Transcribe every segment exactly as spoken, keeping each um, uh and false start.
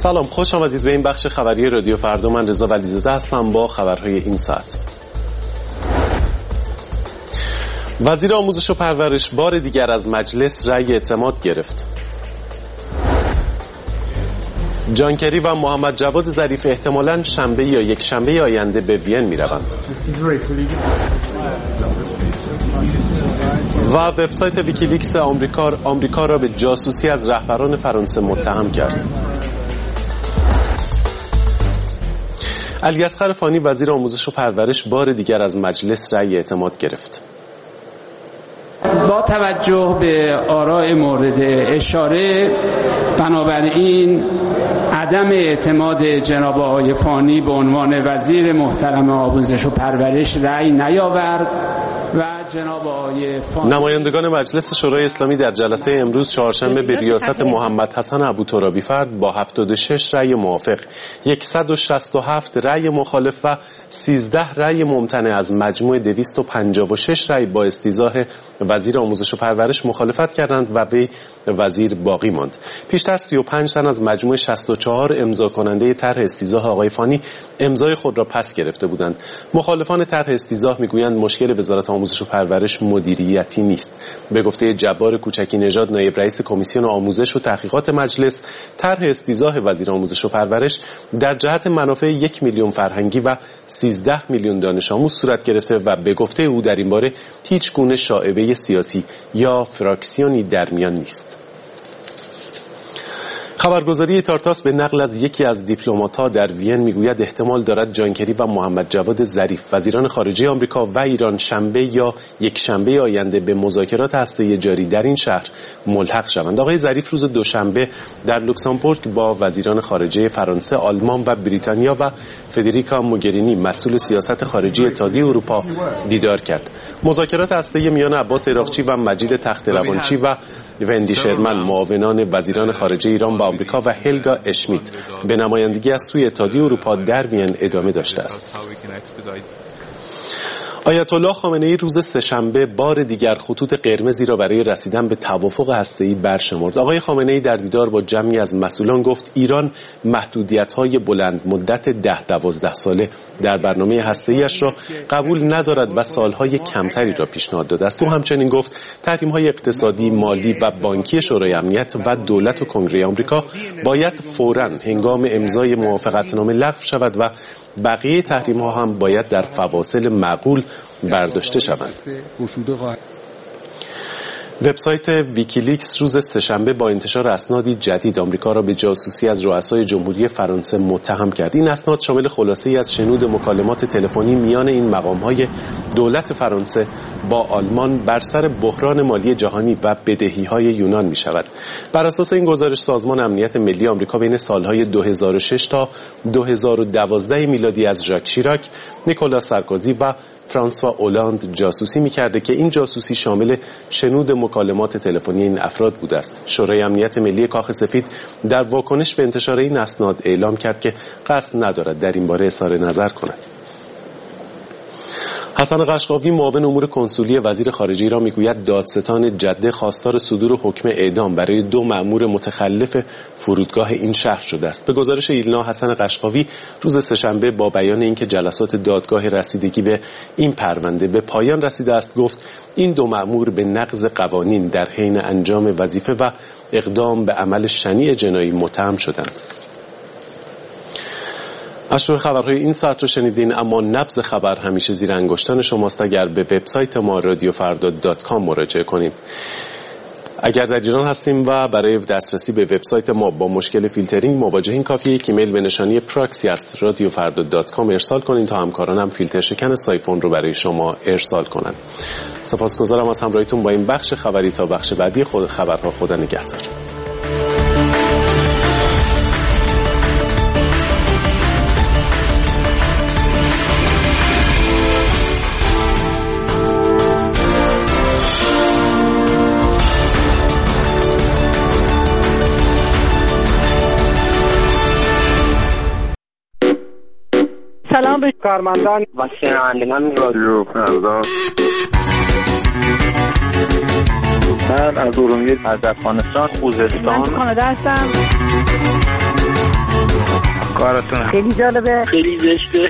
سلام، خوش آمدید به این بخش خبری رادیو فردا. من رضا ولیزاده هستم با خبرهای این ساعت. وزیر آموزش و پرورش بار دیگر از مجلس رأی اعتماد گرفت. جان کری و محمد جواد ظریف احتمالاً شنبه یا یک شنبه آینده به وین می‌روند. و وبسایت ویکیلیکس آمریکا آمریکا را به جاسوسی از رهبران فرانسه متهم کرد. علیاصغر فانی وزیر آموزش و پرورش بار دیگر از مجلس رأی اعتماد گرفت. با توجه به آراء مورد اشاره، بنابراین عدم اعتماد جناب آقای فانی به عنوان وزیر محترم آموزش و پرورش رأی نیاورد و جناب آقای فانی. نمایندگان مجلس شورای اسلامی در جلسه امروز چهارشنبه به ریاست محمد حسن ابوترابی فرد با هفتاد و شش رأی موافق، صد و شصت و هفت رأی مخالف و سیزده رأی ممتنع از مجموع دویست و پنجاه و شش رأی با استیضاح وزیر آموزش و پرورش مخالفت کردند و به وزیر باقی ماند. پیشتر سی و پنج تن از مجموع شصت و چهار امضا کننده طرح استیضاح آقای فانی امضای خود را پس گرفته بودند. مخالفان طرح استیضاح میگویند مشکل وزارت آموزش و پرورش مدیریتی نیست. به گفته جبار کوچکی نژاد، نایب رئیس کمیسیون آموزش و تحقیقات مجلس، طرح استیضاح وزیر آموزش و پرورش در جهت منافع یک میلیون فرهنگی و سیزده میلیون دانش آموز صورت گرفته و به گفته او در این باره هیچ گونه شائبه سیاسی یا فراکسیونی در میان نیست. خبرگزاری تارتاس به نقل از یکی از دیپلمات‌ها در وین میگوید احتمال دارد جان کری و محمد جواد ظریف وزیران خارجه آمریکا و ایران شنبه یا یک شنبه آینده به مذاکرات هسته‌ای جاری در این شهر ملحق شوند. آقای ظریف روز دوشنبه در لوکزامبورگ با وزیران خارجه فرانسه، آلمان و بریتانیا و فدریکا موگرینی مسئول سیاست خارجی اتحادیه اروپا دیدار کرد. مذاکرات هسته‌ای میان عباس عراقچی و مجید تخت‌روانچی و وندی شرمن، معاونان وزیران خارجه ایران با آمریکا و هلگا اشمیت به نمایندگی از سوی اتحادیه اروپا در وین ادامه داشته است. آیت الله خامنه‌ای روز سه‌شنبه بار دیگر خطوط قرمزی را برای رسیدن به توافق هسته‌ای برشمرد. آقای خامنه‌ای در دیدار با جمعی از مسئولان گفت ایران محدودیت‌های بلند مدت ده دوازده ساله در برنامه هسته‌ایش را قبول ندارد و سالهای کمتری را پیشنهاد داده است. او همچنین گفت تحریم‌های اقتصادی، مالی و بانکی شورای امنیت و دولت و کنگره آمریکا باید فوراً هنگام امضای موافقتنامه لغو شود و بقیه تحریم‌ها هم باید در فواصل معقول برداشته شوند. وبسایت ویکیلیکس روز سه‌شنبه با انتشار اسنادی جدید آمریکا را به جاسوسی از رؤسای جمهوری فرانسه متهم کرد. این اسناد شامل خلاصه‌ای از شنود مکالمات تلفنی میان این مقام‌های دولت فرانسه با آلمان بر سر بحران مالی جهانی و بدهی‌های یونان می‌شود. بر اساس این گزارش سازمان امنیت ملی آمریکا بین سال‌های دو هزار و شش تا دو هزار و دوازده میلادی از ژاک شیراک، نیکولاس سارکوزی و فرانسوا اولاند جاسوسی می‌کرده که این جاسوسی شامل شنود مکالمات تلفنی این افراد بوده است. شورای امنیت ملی کاخ سفید در واکنش به انتشار این اسناد اعلام کرد که قصد ندارد در این باره اظهار نظر کند. حسن قشقاوی معاون امور کنسولی وزیر خارجه ایران میگوید دادستان جده خواستار صدور حکم اعدام برای دو مأمور متخلف فرودگاه این شهر شده است. به گزارش ایلنا، حسن قشقاوی روز سه‌شنبه با بیان اینکه جلسات دادگاه رسیدگی به این پرونده به پایان رسیده است گفت این دو مأمور به نقض قوانین در حین انجام وظیفه و اقدام به عمل شنیع جنایی متهم شدند. اشرح خبرهای این ساعت رو شنیدین، اما نبض خبر همیشه زیر انگشتان شماست. اگر به وبسایت ما رادیو فردا دات کام مراجعه کنید. اگر در ایران هستیم و برای دسترسی به وبسایت ما با مشکل فیلترینگ مواجهین، کافیه یک ایمیل به نشانی پراکسی است رادیو فردا دات کام ارسال کنید تا همکارانم فیلتر شکن سایفون رو برای شما ارسال کنند. سپاسگزارم از همراهیتون با این بخش خبری. تا بخش بعدی خود خبرها، خدا نگهدار. سلام به کارمندان و شنوندگان رادیو فردا. من از ارومیه، از افغانستان، خوزستان، من کانادا هستم. کارتون. خیلی جالبه، خیلی زشته.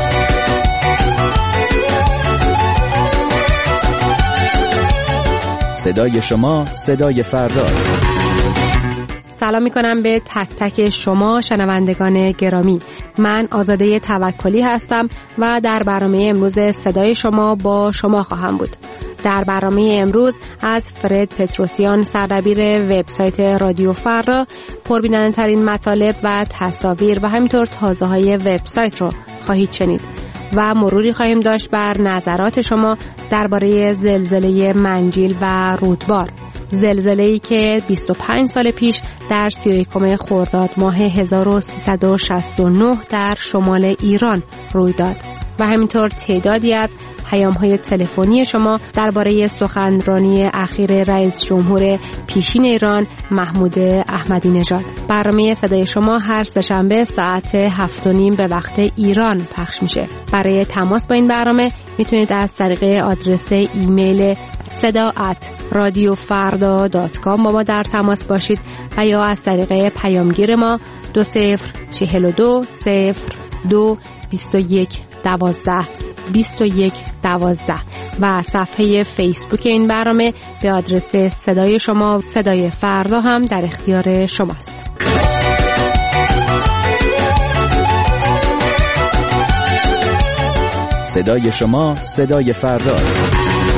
صدای شما صدای فرداست. سلام میکنم به تک تک شما شنوندگان گرامی. من آزاده توکلی هستم و در برنامه امروز صدای شما با شما خواهم بود. در برنامه امروز از فرد پتروسیان سردبیر وبسایت رادیو فردا پربیننده ترین مطالب و تصاویر و همینطور تازه های وبسایت رو خواهید شنید و مروری خواهیم داشت بر نظرات شما درباره زلزله منجیل و رودبار. زلزله‌ای که بیست و پنج سال پیش در سی و یکم خرداد ماه هزار و سیصد و شصت و نه در شمال ایران روی داد و همینطور تعدادی از پیام‌های تلفنی شما درباره سخنرانی اخیر رئیس جمهور پیشین ایران محمود احمدی نژاد. برنامه صدای شما هر سه‌شنبه ساعت هفت و نیم به وقت ایران پخش میشه. برای تماس با این برنامه میتونید از طریق آدرس ایمیل صدا ات رادیو فردا دات کام با ما در تماس باشید و یا از طریق پیامگیر ما دو صفر چهل و دو صفر دو بیست و یک دوازده بیست و یک دوازده و صفحه فیسبوک این برنامه به آدرس صدای شما صدای فردا هم در اختیار شماست. صدای شما صدای فرداست.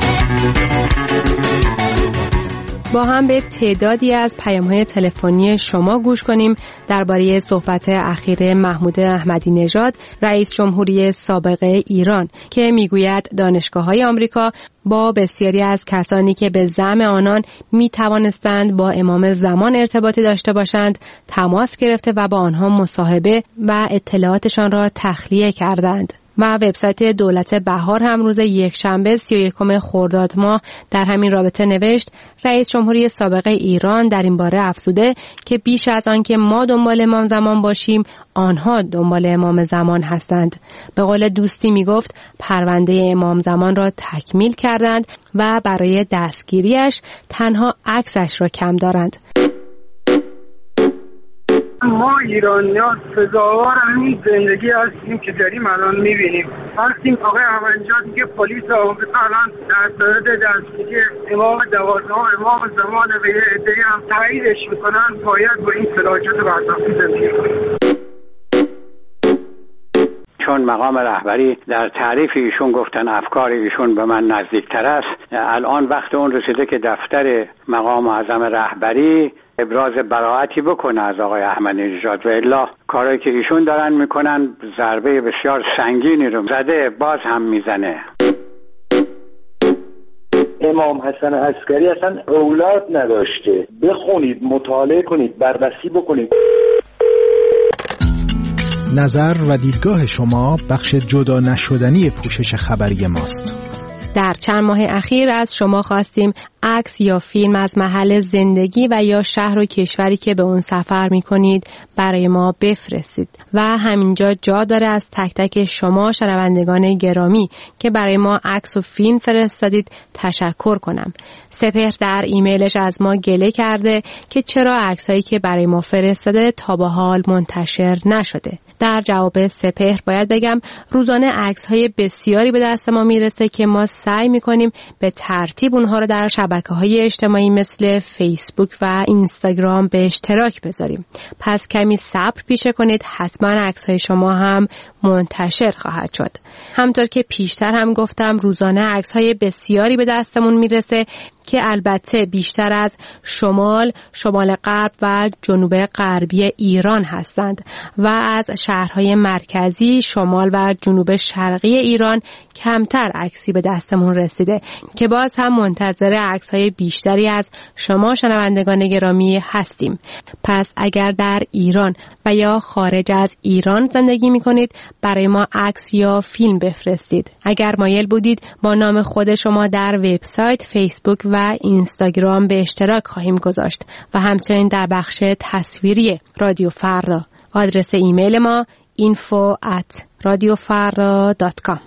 با هم به تعدادی از پیام‌های تلفنی شما گوش کنیم درباره صحبت اخیر محمود احمدی نژاد رئیس جمهوری سابق ایران که میگوید دانشگاه‌های آمریکا با بسیاری از کسانی که به زعم آنان می توانستند با امام زمان ارتباطی داشته باشند تماس گرفته و با آنها مصاحبه و اطلاعاتشان را تخلیه کردند. و وبسایت دولت بهار هم روز یکشنبه سی و یکم خرداد ماه در همین رابطه نوشت رئیس جمهوری سابق ایران در این باره افزوده که بیش از آن که ما دنبال امام زمان باشیم آنها دنبال امام زمان هستند. به قول دوستی می گفت پرونده امام زمان را تکمیل کردند و برای دستگیریش تنها عکسش را کم دارند. ما ایرانیان سزاوار همین زندگی هستیم که داریم الان میبینیم. هستیم آقای احمدی که پلیس آمریکا الان در صدد دستگیری امام دوازدهم امام زمان به یه عده‌ای هم تاییدش میکنن باید با این فلاکت برطرفی زندگی کنیم. چون مقام رهبری در تعریف ایشون گفتن افکار ایشون به من نزدیکتر است، الان وقت اون رسیده که دفتر مقام اعظم رهبری ابراز براءتی بکنه از آقای احمدی نژاد و الا کارایی که ایشون دارن میکنن ضربه بسیار سنگینی رو زده باز هم میزنه. امام حسن عسکری اصلا اولاد نداشته. بخونید، مطالعه کنید، بررسی بکنید. نظر و دیدگاه شما بخش جدا نشدنی پوشش خبری ماست. در چند ماه اخیر از شما خواستیم عکس یا فیلم از محل زندگی و یا شهر و کشوری که به اون سفر می‌کنید برای ما بفرستید و همینجا جا داره از تک تک شما شنوندگان گرامی که برای ما عکس و فیلم فرستادید تشکر کنم. سپهر در ایمیلش از ما گله کرده که چرا عکسایی که برای ما فرستاده تا به حال منتشر نشده. در جواب سپهر باید بگم روزانه عکس‌های بسیاری به دست ما میرسه که ما سعی می‌کنیم به ترتیب اونها رو در شبکه‌های اجتماعی مثل فیسبوک و اینستاگرام به اشتراک بذاریم. پس کمی صبر پیشه کنید، حتما عکس‌های شما هم منتشر خواهد شد. همطور که پیشتر هم گفتم روزانه عکس‌های بسیاری به دستمون میرسه که البته بیشتر از شمال، شمال غرب و جنوب غربی ایران هستند و از شهرهای مرکزی، شمال و جنوب شرقی ایران کمتر عکسی به دستمون رسیده که باز هم منتظر عکس‌های بیشتری از شما شنوندگان گرامی هستیم. پس اگر در ایران و یا خارج از ایران زندگی می‌کنید برای ما عکس یا فیلم بفرستید. اگر مایل بودید با نام خود شما در وبسایت، فیسبوک و اینستاگرام به اشتراک خواهیم گذاشت و همچنین در بخش تصویری رادیو فردا. آدرس ایمیل ما اینفو ات رادیو فردا دات کام.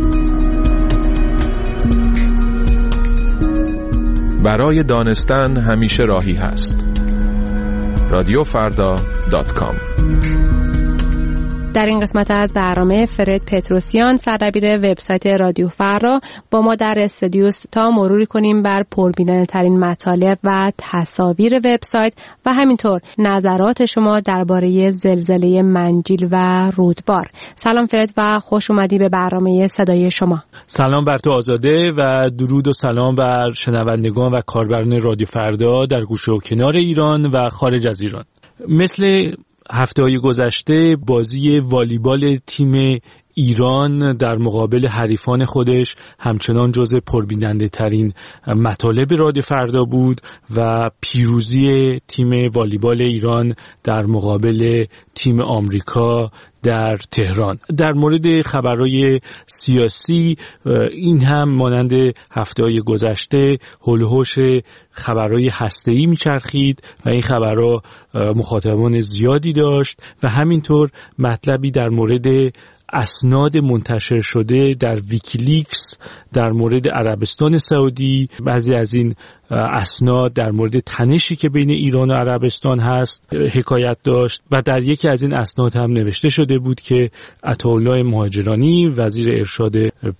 برای دانستن همیشه راهی هست. رادیو فردا دات کام. در این قسمت از برنامه فرد پتروسیان سردبیر وبسایت رادیو فردا با ما در استودیو است تا مروری کنیم بر پربیننده ترین مطالب و تصاویر وبسایت و همینطور نظرات شما درباره زلزله منجیل و رودبار. سلام فرد و خوش اومدی به برنامه صدای شما. سلام بر تو آزاده و درود و سلام بر شنوندگان و کاربران رادیو فردا در گوشه و کنار ایران و خارج از ایران. مثل هفته‌های گذشته بازی والیبال تیم ایران در مقابل حریفان خودش همچنان جزو پربیننده ترین مطالب رادیو فردا بود و پیروزی تیم والیبال ایران در مقابل تیم آمریکا در تهران. در مورد خبرهای سیاسی این هم مانند هفته‌های گذشته هول و هوش خبرهای هسته‌ای میچرخید و این خبرها مخاطبان زیادی داشت و همینطور مطلبی در مورد اسناد منتشر شده در ویکیلیکس در مورد عربستان سعودی، بعضی از این اسناد در مورد تنشی که بین ایران و عربستان هست حکایت داشت و در یکی از این اسناد هم نوشته شده بود که عطاالله مهاجرانی وزیر ارشاد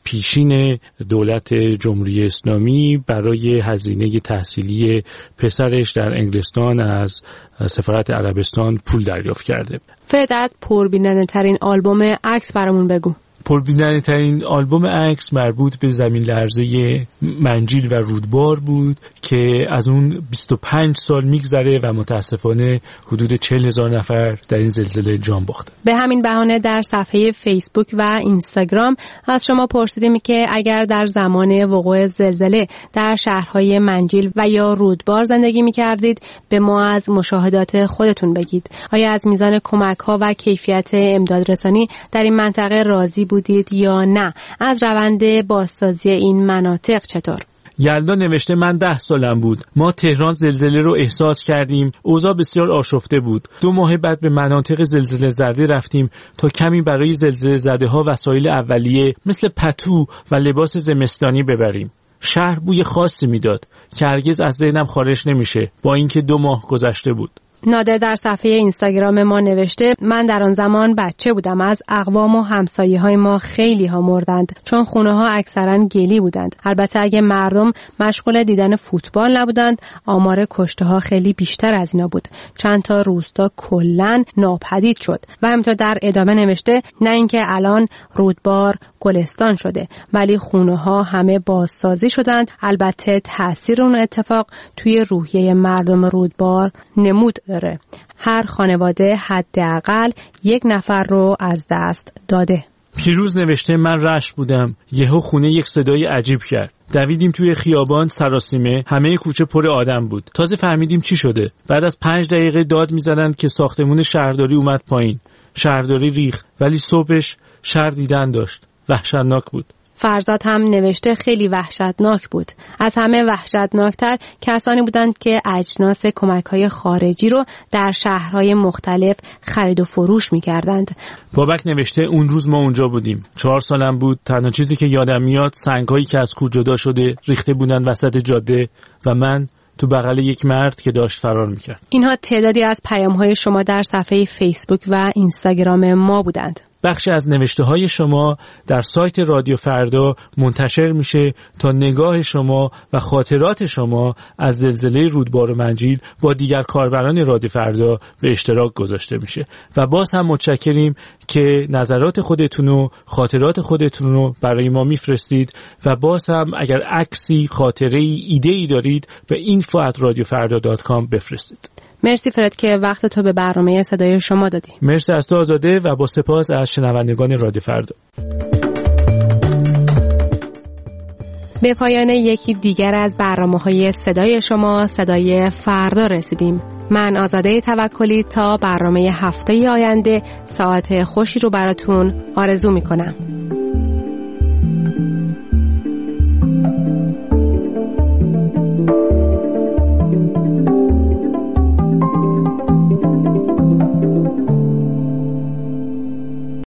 پیشین دولت جمهوری اسلامی برای هزینه تحصیلی پسرش در انگلستان از سفارت عربستان پول دریافت کرده. فرد از پربیننده ترین آلبوم عکس برامون بگو. پربیننده ترین آلبوم عکس مربوط به زمین لرزه منجیل و رودبار بود که از اون بیست و پنج سال میگذره و متاسفانه حدود چهل هزار نفر در این زلزله جان باختن. به همین بهانه در صفحه فیسبوک و اینستاگرام از شما پرسیدیم که اگر در زمان وقوع زلزله در شهرهای منجیل و یا رودبار زندگی میکردید به ما از مشاهدات خودتون بگید. آیا از میزان کمک‌ها و کیفیت امدادرسانی در این منطقه راضی بودید یا نه؟ از روند بازسازی این مناطق چطور؟ یلدا نوشته من ده سالم بود. ما تهران زلزله رو احساس کردیم. اوضاع بسیار آشفته بود. دو ماه بعد به مناطق زلزله زده رفتیم تا کمی برای زلزله زده ها وسایل اولیه مثل پتو و لباس زمستانی ببریم. شهر بوی خاصی میداد که هرگز از ذهنم خارج نمیشه با اینکه دو ماه گذشته بود. نادر در صفحه اینستاگرام ما نوشته من در آن زمان بچه بودم. از اقوام و همسایه های ما خیلی ها مردند چون خونه ها اکثرا گلی بودند. البته اگه مردم مشغول دیدن فوتبال نبودند آمار کشته ها خیلی بیشتر از اینا بود. چند تا روستا کلن ناپدید شد. و همینطور در ادامه نوشته نه اینکه الان رودبار گلستان شده ولی خونه ها همه بازسازی شدند. البته تأثیر اون اتفاق توی روحیه مردم رودبار نمود داره. هر خانواده حداقل یک نفر رو از دست داده. پیروز نوشته من رشت بودم. یهو خونه یک صدای عجیب کرد. دویدیم توی خیابان سراسیمه. همه کوچه پر آدم بود. تازه فهمیدیم چی شده. بعد از پنج دقیقه داد می‌زدند که ساختمون شهرداری اومد پایین. شهرداری ریخت ولی صبحش شهر دیدن داشت. وحشتناک بود. فرزاد هم نوشته خیلی وحشتناک بود. از همه وحشتناکتر کسانی بودند که اجناس کمک‌های خارجی رو در شهرهای مختلف خرید و فروش می‌کردند. بابک نوشته اون روز ما اونجا بودیم. چهار سالم بود. تنها چیزی که یادم میاد سنگ‌هایی که از کوه جدا شده ریخته بودن وسط جاده و من تو بغل یک مرد که داشت فرار می‌کرد. اینها تعدادی از پیام‌های شما در صفحه فیسبوک و اینستاگرام ما بودند. بخشی از نوشته های شما در سایت رادیو فردا منتشر میشه تا نگاه شما و خاطرات شما از زلزله رودبار و منجیل با دیگر کاربران رادیو فردا به اشتراک گذاشته میشه و باز هم متشکریم که نظرات خودتون و خاطرات خودتون رو برای ما میفرستید و باز هم اگر عکسی، خاطره‌ای، ایده‌ای دارید به اینفو ات رادیو فردا دات کام بفرستید. مرسی فرد که وقت تو به برنامه صدای شما دادی. مرسی از تو آزاده و با سپاس از شنوندگان رادیو فردا. به پایان یکی دیگر از برنامه‌های صدای شما صدای فردا رسیدیم. من آزاده توکلی تا برنامه هفته آینده ساعت خوشی رو براتون آرزو می‌کنم.